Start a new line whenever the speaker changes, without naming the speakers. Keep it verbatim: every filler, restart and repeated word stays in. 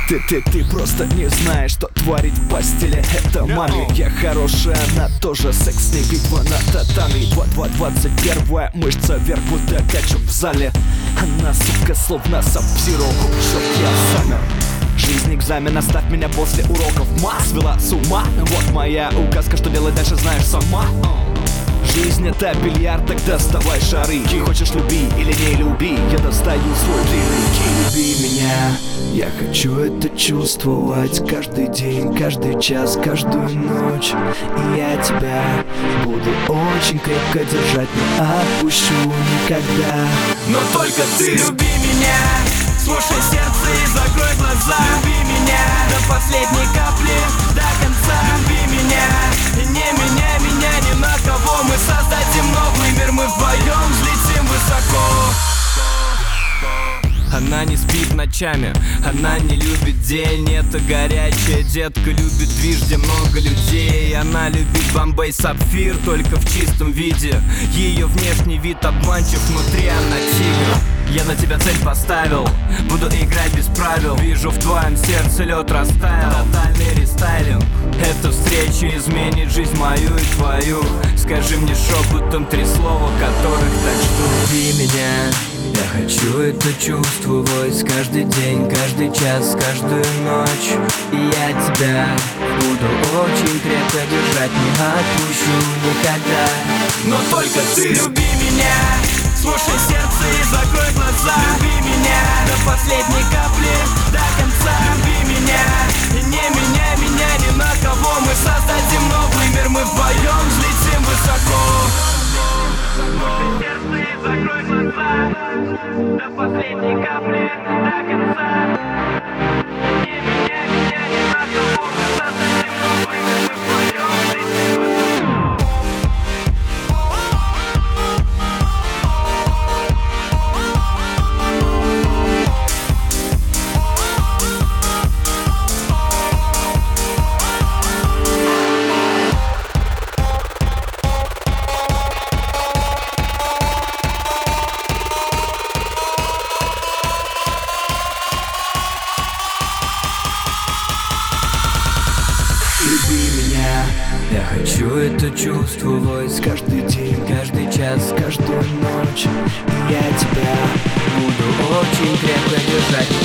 Ты, ты, ты просто не знаешь, что творить в постели это маме. Я хорошая, она тоже, секс не битва на татами. Двадцать первая мышца вверх, будто качок в зале. Она, сука, словно саб-зиро, чтоб я замер. Жизнь экзамен, оставь меня после уроков. Ма свела с ума, вот моя указка, что делать дальше знаешь сама. Жизнь это бильярд, так доставай шары. Хочешь люби или не люби, я достаю свой длинный ки. Люби меня, я хочу это чувствовать каждый день, каждый час, каждую ночь. И я тебя буду очень крепко держать, не отпущу никогда.
Но только ты люби меня, слушай сердце и закрой глаза. Люби меня до последней капли, до конца. Люби меня, и не меняй меня ни на кого. Мы создадим новый мир, мы вдвоем взлетим высоко. Она не спит ночами, она не любит день. Это горячая детка, любит движ, где много людей. Она любит Бомбей Сапфир только в чистом виде. Ее внешний вид обманчив, внутри она тигр. Я на тебя цель поставил, буду играть без правил. Вижу в твоем сердце лед растаял, тотальный рестайлинг. Эта встреча изменит жизнь мою и твою. Скажи мне шепотом три слова, которых так жду. Люби меня, я хочу это чувствовать каждый день, каждый час, каждую ночь. И я тебя буду очень крепко держать, не отпущу никогда. Но только ты люби меня, слушай сердце и закрой глаза. Люби меня до последней капли, до конца. Люби меня, и не меняй меня ни на кого. Мы создадим новый мир, мы вдвоем взлетим высоко. Слушай сердце и закрой глаза, до последней капли, до конца. Не меняй меня ни на кого. Мы создадим новый мир, мы вдвоем взлетим высоко.
Люби меня,
я хочу это чувствовать
каждый день,
каждый час,
каждую ночь. И я тебя
буду очень крепко держать.